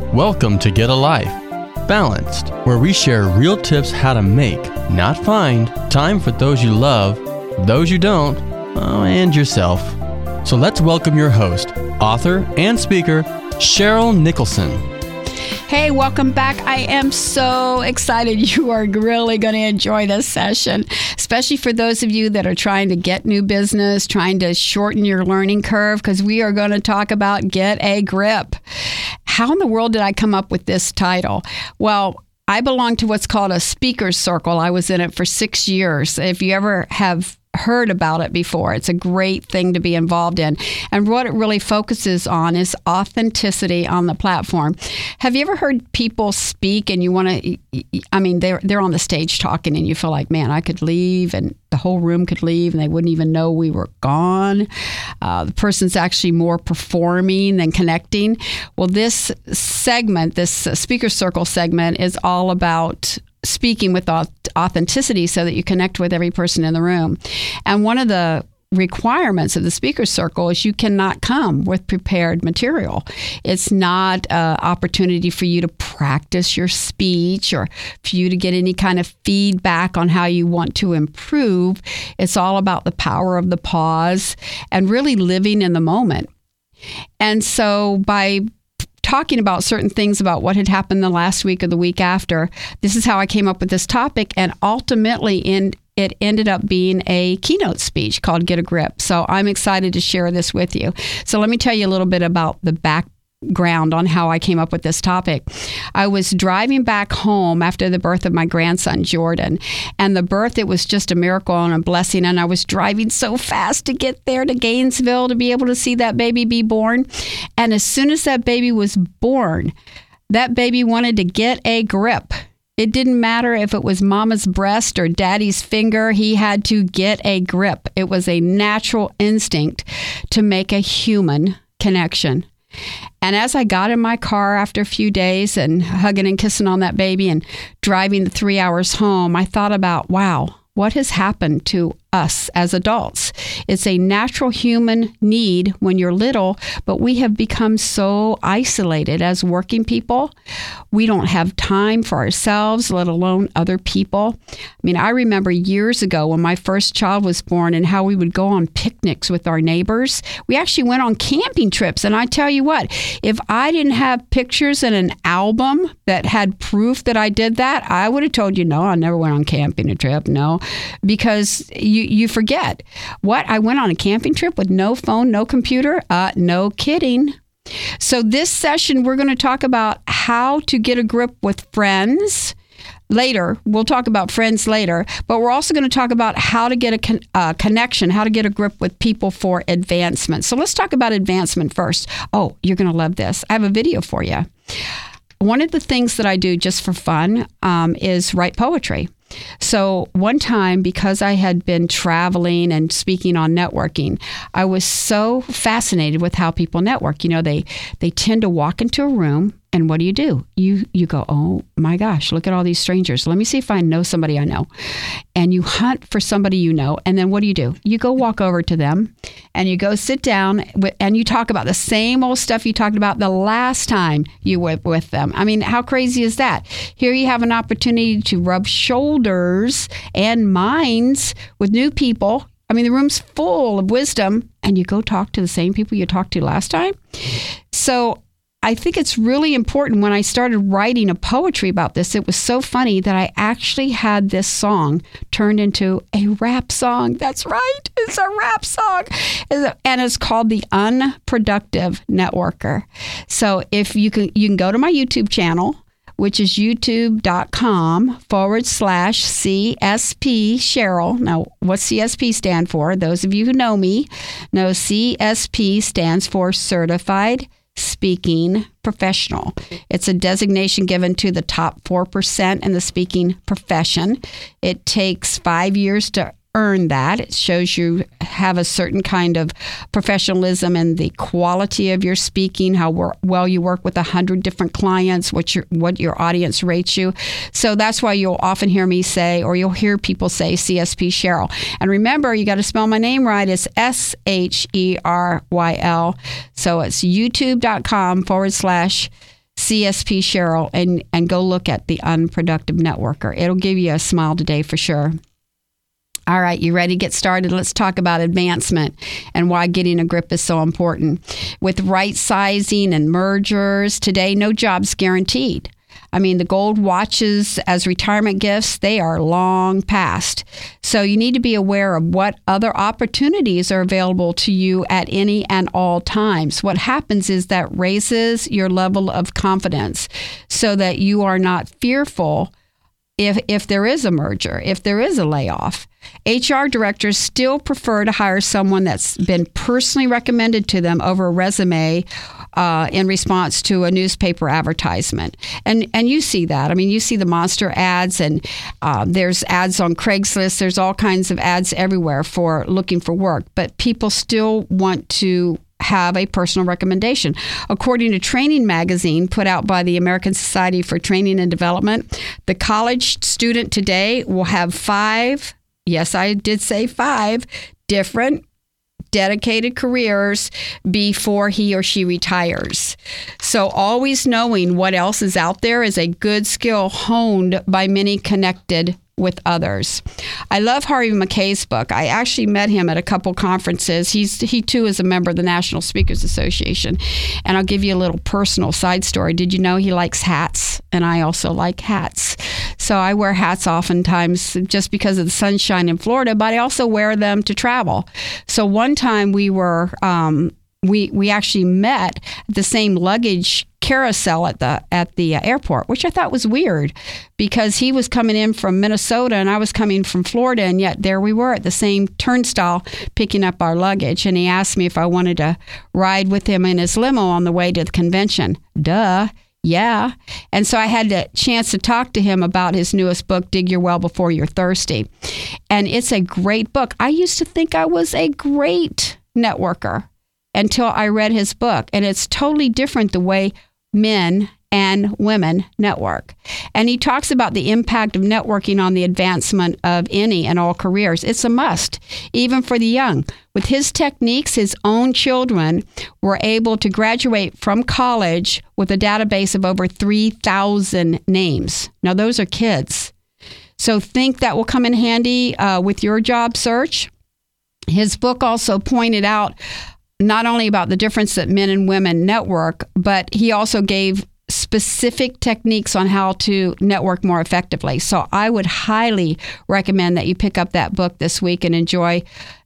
Welcome to Get a Life, Balanced, where we share real tips how to make, not find, time for those you love, those you don't, and yourself. So let's welcome your host, author and speaker, Cheryl Nicholson. Hey, welcome back. I am so excited. You are really going to enjoy this session, especially for those of you that are trying to get new business, trying to shorten your learning curve, because we are going to talk about Get a Grip. How in the world did I come up with this title? Well, I belong to what's called a speaker's circle. I was in it for 6 years. If you ever have heard about it before, it's a great thing to be involved in. And what it really focuses on is authenticity on the platform. Have you ever heard people speak and you want to, they're on the stage talking and you feel like, man, I could leave and the whole room could leave and they wouldn't even know we were gone. The person's actually more performing than connecting. Well, this segment, this speaker circle segment, is all about speaking with authenticity so that you connect with every person in the room. And one of the requirements of the speaker circle is you cannot come with prepared material. It's not an opportunity for you to practice your speech or for you to get any kind of feedback on how you want to improve. It's all about the power of the pause and really living in the moment. And so by talking about certain things about what had happened the last week or the week after, this is how I came up with this topic, and ultimately it ended up being a keynote speech called Get a Grip. So I'm excited to share this with you. So let me tell you a little bit about the background on how I came up with this topic. I was driving back home after the birth of my grandson, Jordan. And the birth, it was just a miracle and a blessing. And I was driving so fast to get there to Gainesville to be able to see that baby be born. And as soon as that baby was born, that baby wanted to get a grip. It didn't matter if it was mama's breast or daddy's finger. He had to get a grip. It was a natural instinct to make a human connection. And as I got in my car after a few days and hugging and kissing on that baby and driving the 3 hours home, I thought about, wow, what has happened to us as adults? It's a natural human need when you're little, but we have become so isolated as working people. We don't have time for ourselves, let alone other people. I remember years ago when my first child was born and how we would go on picnics with our neighbors. We actually went on camping trips. And I tell you what, if I didn't have pictures in an album that had proof that I did that, I would have told you, no, I never went on camping trip. No, because you forget. What? I went on a camping trip with no phone, no computer? No kidding. So this session, we're going to talk about how to get a grip with friends. Later, we'll talk about friends later, but we're also going to talk about how to get a connection, how to get a grip with people for advancement. So let's talk about advancement first. Oh, you're going to love this. I have a video for you. One of the things that I do just for fun is write poetry. So one time, because I had been traveling and speaking on networking, I was so fascinated with how people network. They tend to walk into a room, and what do? You go, oh my gosh, look at all these strangers. Let me see if I know somebody I know. And you hunt for somebody you know, and then what do? You go walk over to them, and you go sit down, and you talk about the same old stuff you talked about the last time you were with them. How crazy is that? Here you have an opportunity to rub shoulders and minds with new people. The room's full of wisdom, and you go talk to the same people you talked to last time. So I think it's really important. When I started writing a poetry about this, it was so funny that I actually had this song turned into a rap song. That's right. It's a rap song. And it's called The Unproductive Networker. So if you can go to my YouTube channel, which is youtube.com/CSP Cheryl. Now, what CSP stand for? Those of you who know me know CSP stands for Certified Speaking Professional. It's a designation given to the top 4% in the speaking profession. It takes 5 years to earn that. It shows you have a certain kind of professionalism in the quality of your speaking, how well you work with 100 different clients, what your audience rates you. So that's why you'll often hear me say, or you'll hear people say CSP Cheryl. And remember, you got to spell my name right. It's SHERYL. So it's youtube.com/CSP CSP Cheryl, and go look at The Unproductive Networker. It'll give you a smile today for sure. All right, you ready to get started? Let's talk about advancement and why getting a grip is so important. With right sizing and mergers, today no job's guaranteed. I mean, the gold watches as retirement gifts, they are long past. So you need to be aware of what other opportunities are available to you at any and all times. What happens is that raises your level of confidence so that you are not fearful if there is a merger, if there is a layoff. HR directors still prefer to hire someone that's been personally recommended to them over a resume in response to a newspaper advertisement. And you see that. I mean, you see the monster ads, and there's ads on Craigslist. There's all kinds of ads everywhere for looking for work. But people still want to have a personal recommendation. According to Training Magazine, put out by the American Society for Training and Development, the college student today will have 5, yes, I did say 5, different dedicated careers before he or she retires. So always knowing what else is out there is a good skill honed by many connected with others. I love Harvey Mackay's book. I actually met him at a couple conferences. He too is a member of the National Speakers Association. And I'll give you a little personal side story. Did you know he likes hats? And I also like hats. So I wear hats oftentimes just because of the sunshine in Florida, but I also wear them to travel. So one time we were we actually met at the same luggage carousel at the airport, which I thought was weird because he was coming in from Minnesota and I was coming from Florida, and yet there we were at the same turnstile picking up our luggage. And he asked me if I wanted to ride with him in his limo on the way to the convention. Duh. Yeah. And so I had the chance to talk to him about his newest book, Dig Your Well Before You're Thirsty. And it's a great book. I used to think I was a great networker until I read his book. And it's totally different the way men and women network. And he talks about the impact of networking on the advancement of any and all careers. It's a must, even for the young. With his techniques, his own children were able to graduate from college with a database of over 3,000 names. Now, those are kids. So think that will come in handy with your job search. His book also pointed out not only about the difference that men and women network, but he also gave specific techniques on how to network more effectively. So I would highly recommend that you pick up that book this week and enjoy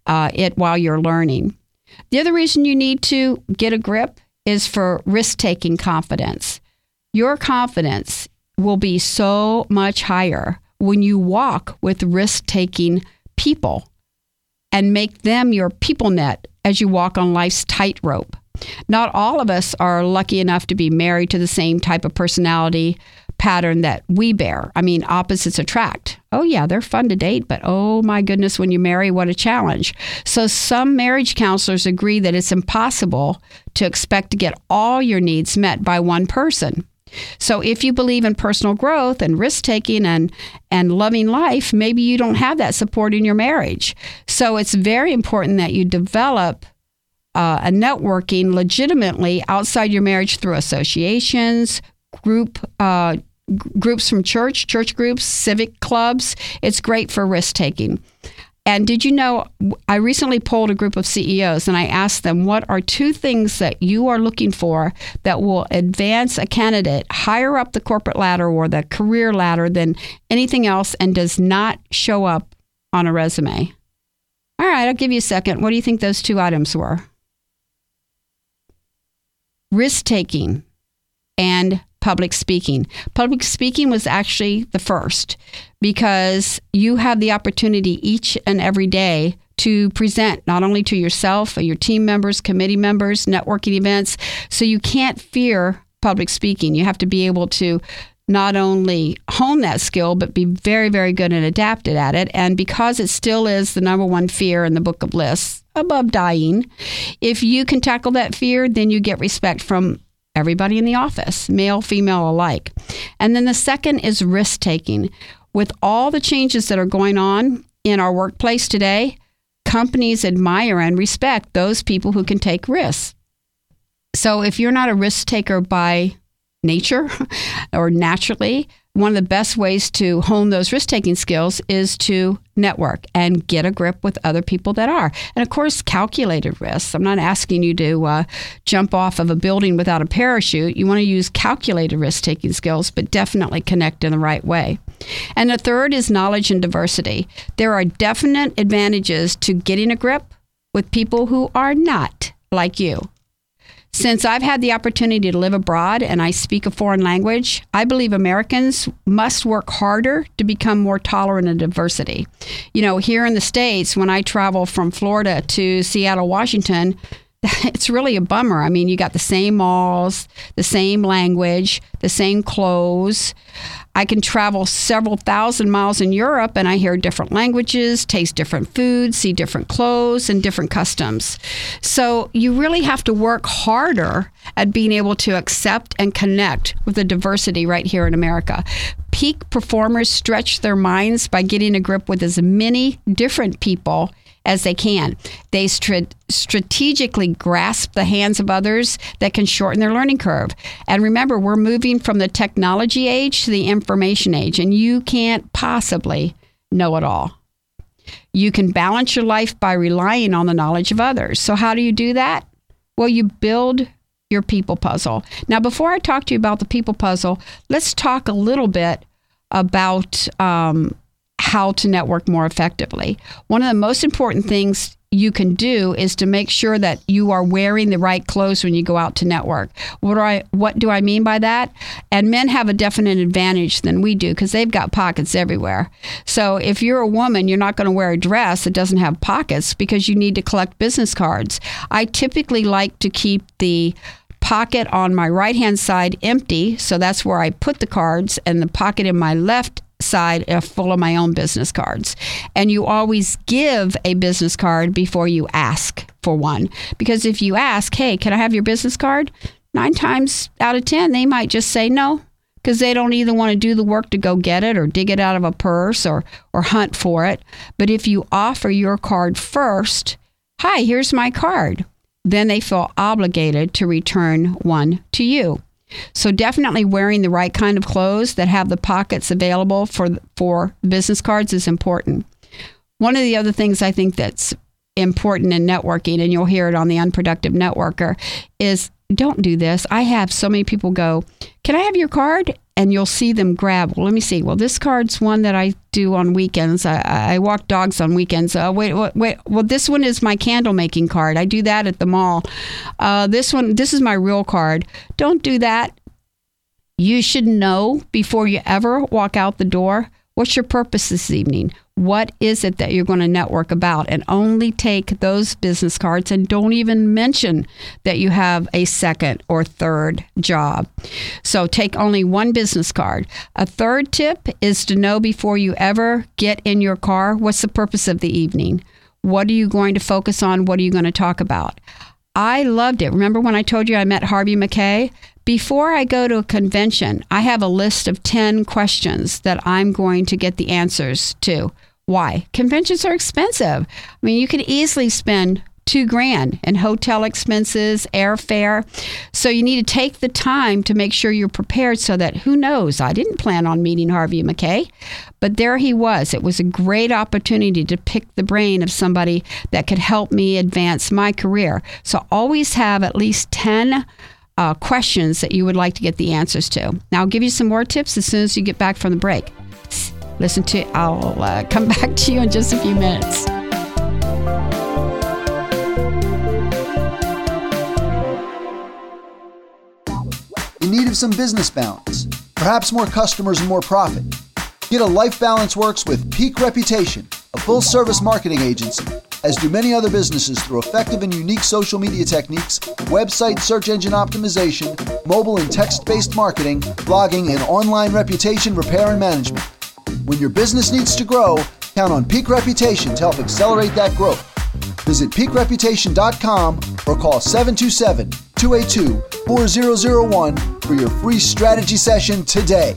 it while you're learning. The other reason you need to get a grip is for risk-taking confidence. Your confidence will be so much higher when you walk with risk-taking people and make them your people net as you walk on life's tightrope. Not all of us are lucky enough to be married to the same type of personality pattern that we bear. I mean, opposites attract. Oh yeah, they're fun to date, but oh my goodness, when you marry, what a challenge. So some marriage counselors agree that it's impossible to expect to get all your needs met by one person. So if you believe in personal growth and risk-taking and loving life, maybe you don't have that support in your marriage. So it's very important that you develop a networking legitimately outside your marriage through associations, groups from church groups, civic clubs. It's great for risk-taking. And did you know, I recently polled a group of CEOs and I asked them, what are 2 things that you are looking for that will advance a candidate higher up the corporate ladder or the career ladder than anything else and does not show up on a resume? All right, I'll give you a second. What do you think those 2 items were? Risk-taking and public speaking. Public speaking was actually the first because you have the opportunity each and every day to present not only to yourself, but your team members, committee members, networking events. So you can't fear public speaking. You have to be able to not only hone that skill, but be very, very good and adapted at it. And because it still is the number 1 fear in the book of lists, above dying, if you can tackle that fear, then you get respect from everybody in the office, male, female alike. And then the second is risk-taking. With all the changes that are going on in our workplace today, companies admire and respect those people who can take risks. So if you're not a risk taker by nature or naturally, one of the best ways to hone those risk-taking skills is to network and get a grip with other people that are. And of course, calculated risks. I'm not asking you to jump off of a building without a parachute. You want to use calculated risk-taking skills, but definitely connect in the right way. And the third is knowledge and diversity. There are definite advantages to getting a grip with people who are not like you. Since I've had the opportunity to live abroad and I speak a foreign language, I believe Americans must work harder to become more tolerant of diversity. You know, here in the States, when I travel from Florida to Seattle, Washington, it's really a bummer. I mean, you got the same malls, the same language, the same clothes. I can travel several thousand miles in Europe and I hear different languages, taste different foods, see different clothes and different customs. So you really have to work harder at being able to accept and connect with the diversity right here in America. Peak performers stretch their minds by getting a grip with as many different people as they can. They strategically grasp the hands of others that can shorten their learning curve. And remember, we're moving from the technology age to the information age, and you can't possibly know it all. You can balance your life by relying on the knowledge of others. So how do you do that? Well, you build your people puzzle. Now, before I talk to you about the people puzzle, let's talk a little bit about how to network more effectively. One of the most important things you can do is to make sure that you are wearing the right clothes when you go out to network. What do I mean by that? And men have a definite advantage than we do because they've got pockets everywhere. So if you're a woman, you're not going to wear a dress that doesn't have pockets because you need to collect business cards. I typically like to keep the pocket on my right-hand side empty, so that's where I put the cards, and the pocket in my left side are full of my own business cards. And you always give a business card before you ask for one. Because if you ask, hey, can I have your business card? 9 times out of 10, they might just say no, because they don't either want to do the work to go get it or dig it out of a purse or hunt for it. But if you offer your card first, hi, here's my card, then they feel obligated to return one to you. So definitely wearing the right kind of clothes that have the pockets available for business cards is important. One of the other things I think that's important in networking, and you'll hear it on the Unproductive Networker, is don't do this. I have so many people go, can I have your card? And you'll see them grab, well, let me see. Well, this card's one that I do on weekends. I walk dogs on weekends. Wait. Well, this one is my candle making card. I do that at the mall. This is my real card. Don't do that. You should know before you ever walk out the door, what's your purpose this evening? What is it that you're going to network about? And only take those business cards, and don't even mention that you have a second or third job. So take only one business card. A third tip is to know before you ever get in your car, what's the purpose of the evening? What are you going to focus on? What are you going to talk about? I loved it. Remember when I told you I met Harvey Mackay? Before I go to a convention, I have a list of 10 questions that I'm going to get the answers to. Why? Conventions are expensive. I mean, you could easily spend $2,000 in hotel expenses, airfare. So you need to take the time to make sure you're prepared so that, who knows, I didn't plan on meeting Harvey Mackay, but there he was. It was a great opportunity to pick the brain of somebody that could help me advance my career. So always have at least 10 questions that you would like to get the answers to. Now, I'll give you some more tips as soon as you get back from the break. I'll come back to you in just a few minutes. In need of some business balance, perhaps more customers and more profit? Get a Life Balance Works with Peak Reputation, a full-service marketing agency, as do many other businesses through effective and unique social media techniques, website search engine optimization, mobile and text-based marketing, blogging, and online reputation repair and management. When your business needs to grow, count on Peak Reputation to help accelerate that growth. Visit peakreputation.com or call 727-282-4001 for your free strategy session today.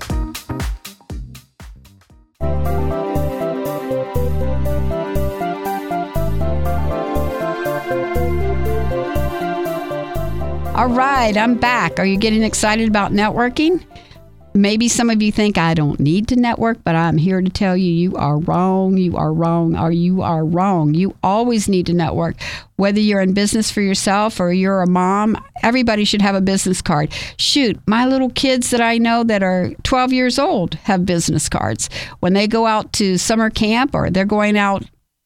All All right, I'm back. Are you getting excited about networking? Maybe some of you think I don't need to network, but I'm here to tell you, you are wrong, you are wrong, or you are wrong. You always need to network. Whether you're in business for yourself or you're a mom, everybody should have a business card. Shoot, my little kids that I know that are 12 years old have business cards. When they go out to summer camp or they're going out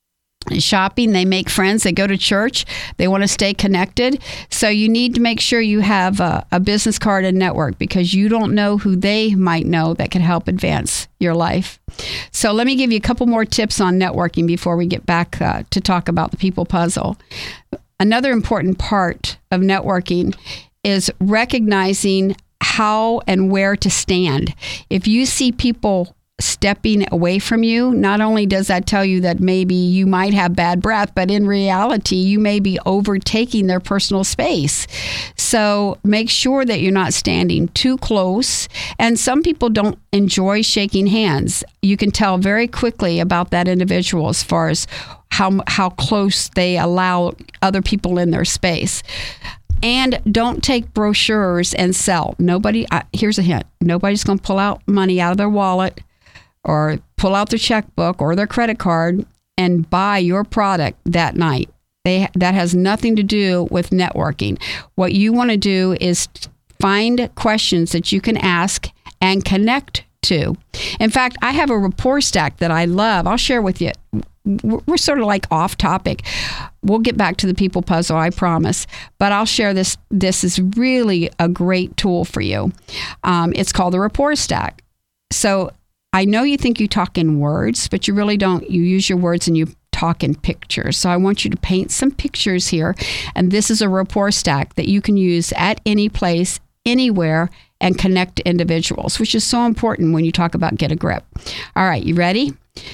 shopping, they make friends, they go to church, they want to stay connected. So you need to make sure you have a business card and network, because you don't know who they might know that can help advance your life. So let me give you a couple more tips on networking before we get back to talk about the people puzzle. Another important part of networking is recognizing how and where to stand. If you see people stepping away from you, not only does that tell you that maybe you might have bad breath, but in reality, you may be overtaking their personal space. So make sure that you're not standing too close. And some people don't enjoy shaking hands. You can tell very quickly about that individual as far as how close they allow other people in their space. And don't take brochures and sell. Here's a hint. Nobody's going to pull out money out of their wallet or pull out their checkbook or their credit card and buy your product that night. That has nothing to do with networking. What you want to do is find questions that you can ask and connect to. In fact, I have a rapport stack that I love. I'll share with you. We're sort of like off topic. We'll get back to the people puzzle, I promise. But I'll share this. This is really a great tool for you. It's called the rapport stack. So I know you think you talk in words, but you really don't. You use your words and you talk in pictures. So I want you to paint some pictures here. And this is a rapport stack that you can use at any place, anywhere, and connect to individuals, which is so important when you talk about get a grip. All right, you ready?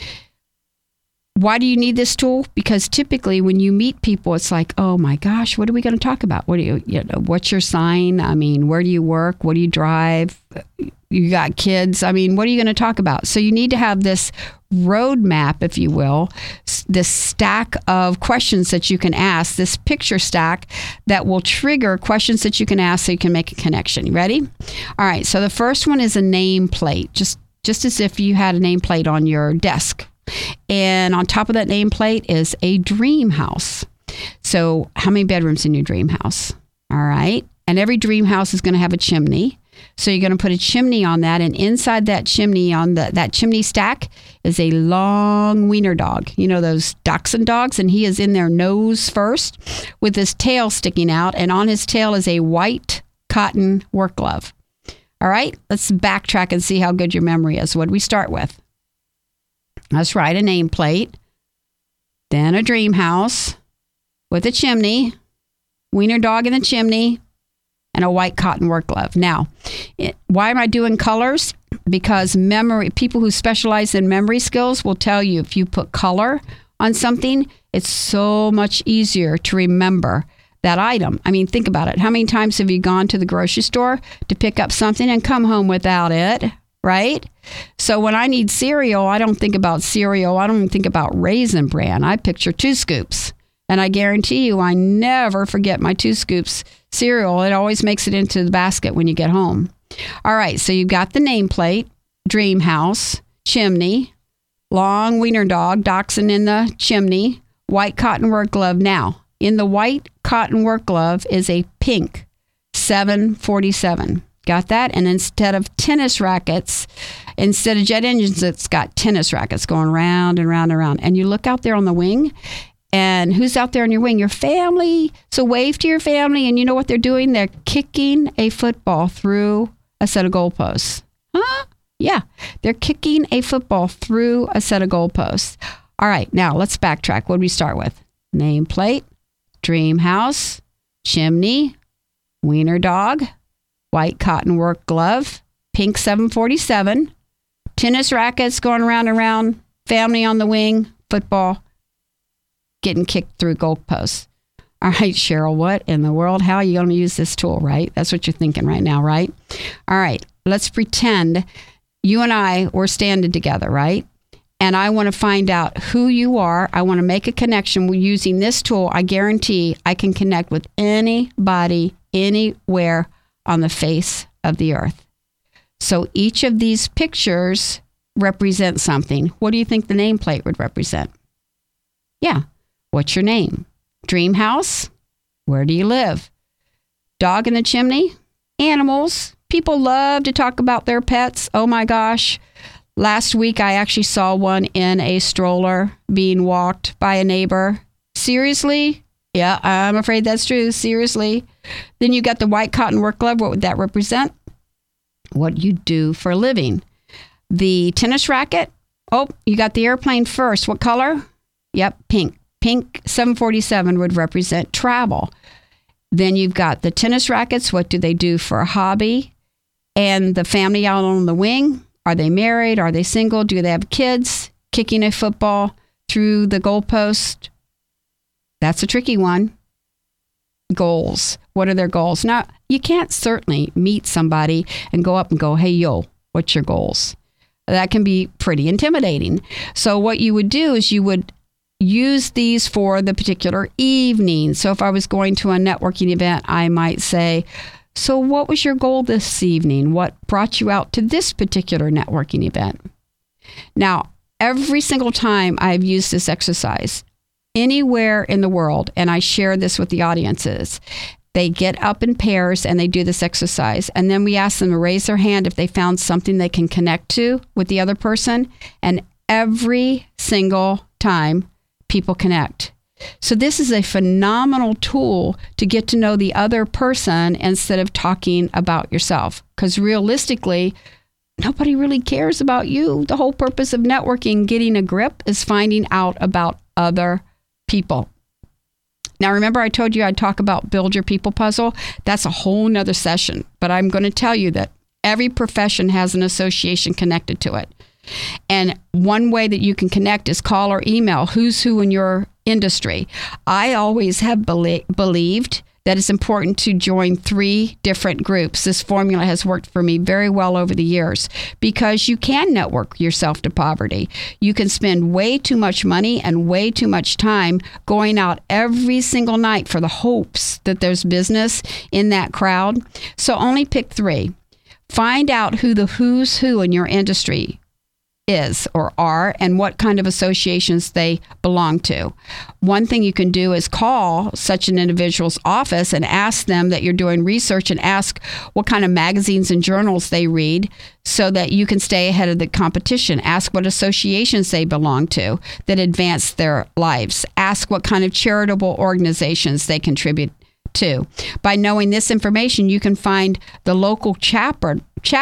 Why do you need this tool? Because typically when you meet people, it's like, oh my gosh, what are we going to talk about? What's your sign? I mean, where do you work? What do you drive? You got kids. I mean, what are you going to talk about? So you need to have this roadmap, if you will, this stack of questions that you can ask, this picture stack that will trigger questions that you can ask so you can make a connection. You ready? All right. So the first one is a nameplate, just as if you had a nameplate on your desk. And on top of that nameplate is a dream house. So how many bedrooms in your dream house? All right. And every dream house is going to have a chimney. So you're going to put a chimney on that. And inside that chimney, on that chimney stack, is a long wiener dog. You know, those dachshund dogs? And he is in their nose first with his tail sticking out. And on his tail is a white cotton work glove. All right. Let's backtrack and see how good your memory is. What do we start with? Let's write a nameplate, then a dream house with a chimney, wiener dog in the chimney, and a white cotton work glove. Now, why am I doing colors? Because people who specialize in memory skills will tell you if you put color on something, it's so much easier to remember that item. I mean, think about it. How many times have you gone to the grocery store to pick up something and come home without it? Right? So when I need cereal, I don't think about cereal. I don't even think about Raisin Bran. I picture 2 Scoops. And I guarantee you, I never forget my 2 Scoops cereal. It always makes it into the basket when you get home. All right. So you've got the nameplate, dream house, chimney, long wiener dog, dachshund in the chimney, white cotton work glove. Now, in the white cotton work glove is a pink 747. Got that? And instead of tennis rackets, instead of jet engines, it's got tennis rackets going round and round and round. And you look out there on the wing, and who's out there on your wing? Your family. So wave to your family, and you know what they're doing? They're kicking a football through a set of goalposts. Huh? Yeah, they're kicking a football through a set of goalposts. All right, now let's backtrack. What do we start with? Nameplate, dream house, chimney, wiener dog, white cotton work glove, pink 747, tennis rackets going around and around, family on the wing, football, getting kicked through goalposts. All right, Cheryl, what in the world? How are you going to use this tool, right? That's what you're thinking right now, right? All right, let's pretend you and I were standing together, right? And I want to find out who you are. I want to make a connection using this tool. I guarantee I can connect with anybody anywhere on the face of the earth. So each of these pictures represent something. What do you think the nameplate would represent? Yeah. What's your name? Dream house? Where do you live? Dog in the chimney? Animals. People love to talk about their pets. Oh my gosh. Last week, I actually saw one in a stroller being walked by a neighbor. Seriously? Yeah, I'm afraid that's true. Seriously. Then you got the white cotton work glove. What would that represent? What you do for a living. The tennis racket. Oh, you got the airplane first. What color? Yep, pink. Pink 747 would represent travel. Then you've got the tennis rackets. What do they do for a hobby? And the family out on the wing. Are they married? Are they single? Do they have kids? Kicking a football through the goalpost? That's a tricky one. Goals. What are their goals? Now, you can't certainly meet somebody and go up and go, hey, yo, what's your goals? That can be pretty intimidating. So what you would do is you would use these for the particular evening. So if I was going to a networking event, I might say, so what was your goal this evening? What brought you out to this particular networking event? Now, every single time I've used this exercise, anywhere in the world, and I share this with the audiences, they get up in pairs and they do this exercise. And then we ask them to raise their hand if they found something they can connect to with the other person. And every single time, people connect. So this is a phenomenal tool to get to know the other person instead of talking about yourself. Because realistically, nobody really cares about you. The whole purpose of networking, getting a grip, is finding out about other people. Now, remember I told you I'd talk about Build Your People Puzzle? That's a whole nother session. But I'm going to tell you that every profession has an association connected to it. And one way that you can connect is call or email who's who in your industry. I always have believed that it's important to join 3 different groups. This formula has worked for me very well over the years because you can network yourself to poverty. You can spend way too much money and way too much time going out every single night for the hopes that there's business in that crowd. So only pick 3. Find out who the who's who in your industry is or are and what kind of associations they belong to. One thing you can do is call such an individual's office and ask them that you're doing research and ask what kind of magazines and journals they read so that you can stay ahead of the competition. Ask what associations they belong to that advance their lives. Ask what kind of charitable organizations they contribute to. By knowing this information, you can find the local chapter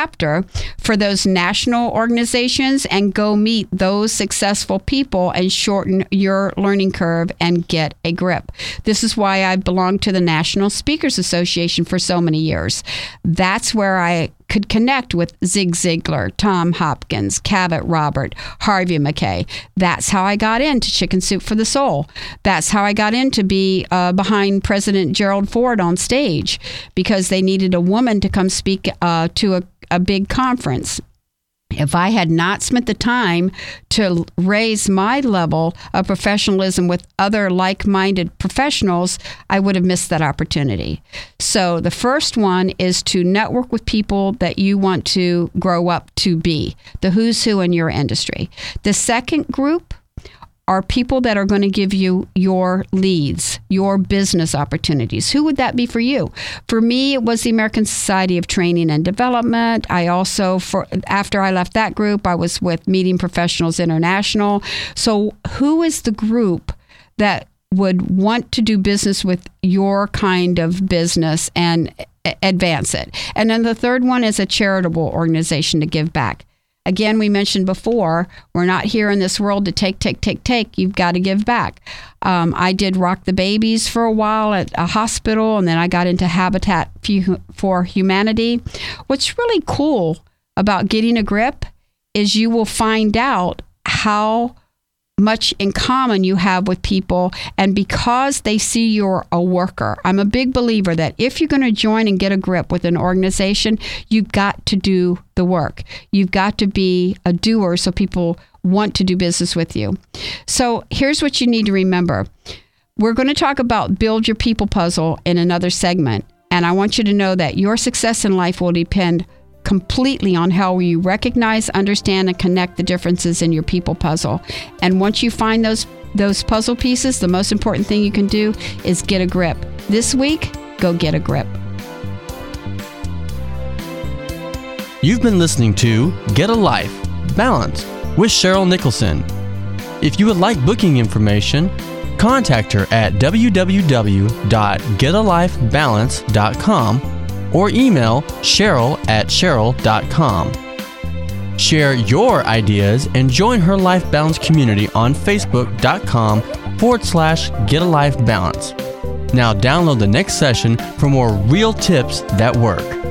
for those national organizations and go meet those successful people and shorten your learning curve and get a grip. This is why I belonged to the National Speakers Association for so many years. That's where I could connect with Zig Ziglar, Tom Hopkins, Cavett Robert, Harvey Mackay. That's how I got into Chicken Soup for the Soul. That's how I got into be behind President Gerald Ford on stage because they needed a woman to come speak to a big conference. If I had not spent the time to raise my level of professionalism with other like-minded professionals, I would have missed that opportunity. So the first one is to network with people that you want to grow up to be, the who's who in your industry. The second group are people that are going to give you your leads, your business opportunities. Who would that be for you? For me, it was the American Society of Training and Development. I also, after I left that group, I was with Meeting Professionals International. So who is the group that would want to do business with your kind of business and advance it? And then the third one is a charitable organization to give back. Again, we mentioned before, we're not here in this world to take. You've got to give back. I did Rock the Babies for a while at a hospital, and then I got into Habitat for Humanity. What's really cool about getting a grip is you will find out how much in common you have with people, and because they see you're a worker. I'm a big believer that if you're going to join and get a grip with an organization, you've got to do the work. You've got to be a doer so people want to do business with you. So here's what you need to remember. We're going to talk about Build Your People Puzzle in another segment. And I want you to know that your success in life will depend completely on how you recognize, understand, and connect the differences in your people puzzle. And once you find those puzzle pieces, the most important thing you can do is get a grip. This week, go get a grip. You've been listening to Get a Life, Balanced with Cheryl Nicholson. If you would like booking information, contact her at www.getalifebalance.com or email cheryl@cheryl.com. Share your ideas and join her Life Balance community on facebook.com/getalifebalance. Now download the next session for more real tips that work.